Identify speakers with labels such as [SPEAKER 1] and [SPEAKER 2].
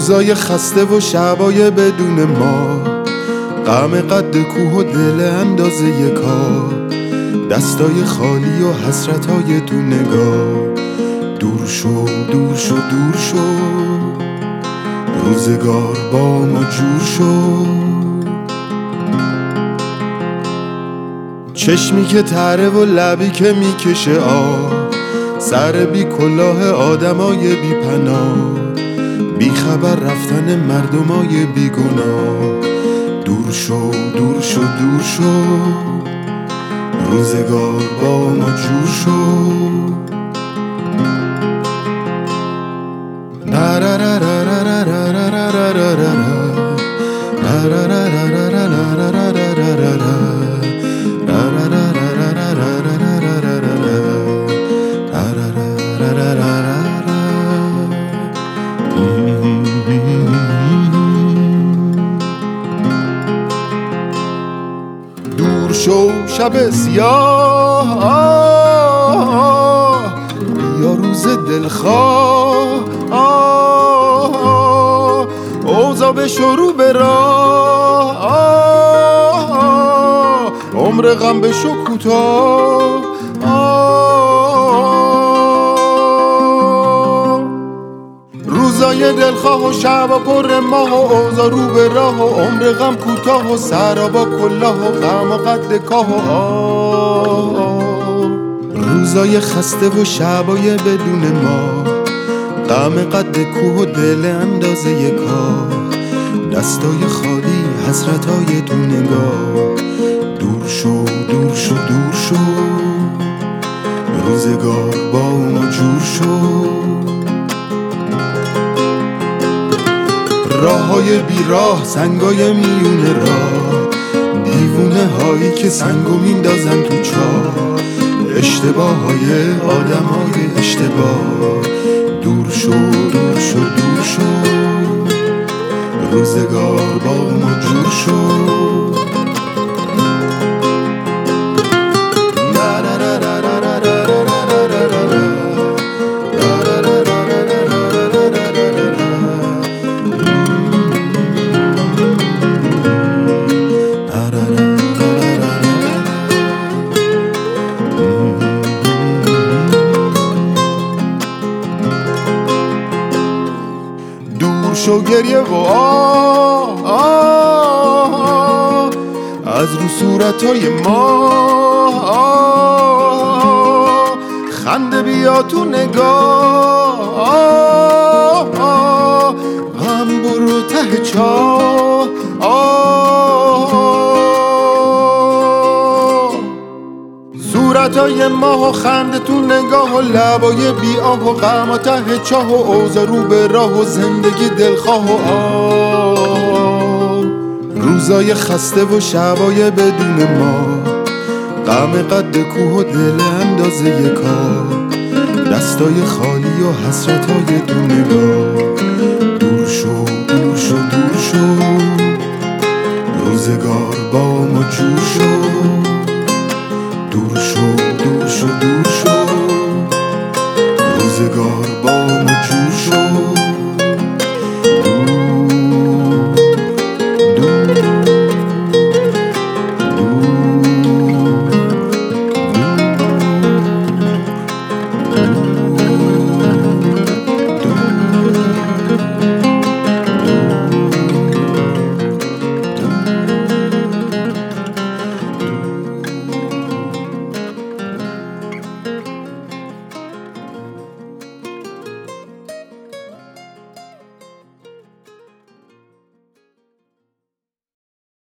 [SPEAKER 1] روزای خسته و شبای بدون ما، غم قد کوه و دل اندازه کار، دستای خالی و حسرتای تو نگاه. دور شو دور شو دور شو، روزگار با ما جور شو. چشمی که تره و لبی که میکشه آه، سر بی کلاه آدمای بی پناه، بی خبر رفتن مردمای بی گناه. دور شو دور شو دور شو، روزگار با ما جور شو. دور شو شب سیاه، بیا روز دلخواه. اوضاع به شروع به راه، عمر غم بشو کوتاه. روزای دلخواه و شبا پر ماه و اوضاع رو به راه و عمر غم کوتاه و سرابا کلاه و غم و قد کاه و روزای خسته و شبای بدون ما، غم قد کوه و دل اندازه کار، دستای خالی حسرتای تو نگاه. دور شو دور شو دور شو، روزگار با ما جور شو. راههای بیراه، سنگای میونه راه، دیوونه هایی که سنگو میندازن تو چاه، اشتباه های آدم های اشتباه. دور شو دور شو دور شو، روزگار با ما جور شو. شو گریه و از رو صورتای ما، خنده بیا تو نگاه، غم برو ته چاه. صورتای ماه و خنده تو نگاه و لبای بی آه و غم ته چاه و اوضاع رو به راه و زندگی دلخواه و روزای خسته و شبای بدون ما، غم قد کوه و دل اندازه کار، دستای خالی و حسرتای تو نگاه. دور شو دور شو دور شو، روزگار با ما جور شو. دور شو دور شو دور شو، روزگار با ما جور شو.